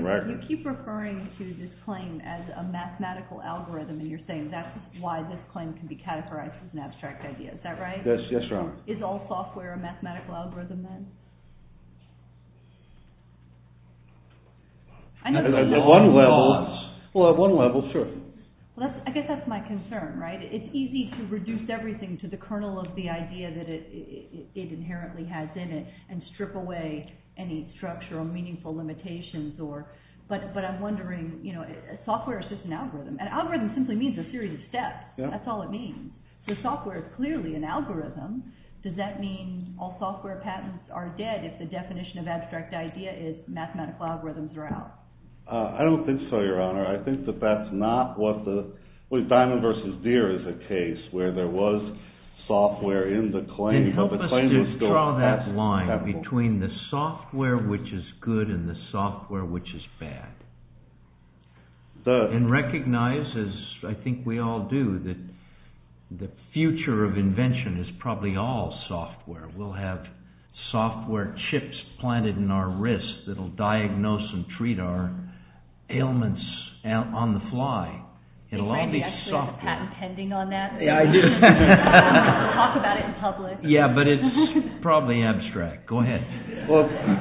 record. You keep referring to this claim as a mathematical algorithm, and you're saying that's why this claim can be categorized as an abstract idea. Is that right? Yes, Your Honor. Is all software a mathematical algorithm then? At one level, sure. Well, I guess that's my concern, right? It's easy to reduce everything to the kernel of the idea that it inherently has in it and strip away any structural meaningful limitations. But I'm wondering, software is just an algorithm. An algorithm simply means a series of steps. Yeah. That's all it means. So software is clearly an algorithm. Does that mean all software patents are dead if the definition of abstract idea is mathematical algorithms are out? I don't think so, Your Honor. I think that that's not what Diamond versus Deere is a case where there was software in the claim. Then help but the us claim was to still draw that line patentable. between the software which is good and the software which is bad. And recognize, as I think we all do, that the future of invention is probably all software. We'll have software chips planted in our wrists that'll diagnose and treat our ailments on the fly. It'll all be software. Has a patent pending on that? Yeah, I do. Talk about it in public. Yeah, but it's probably abstract. Go ahead. Well,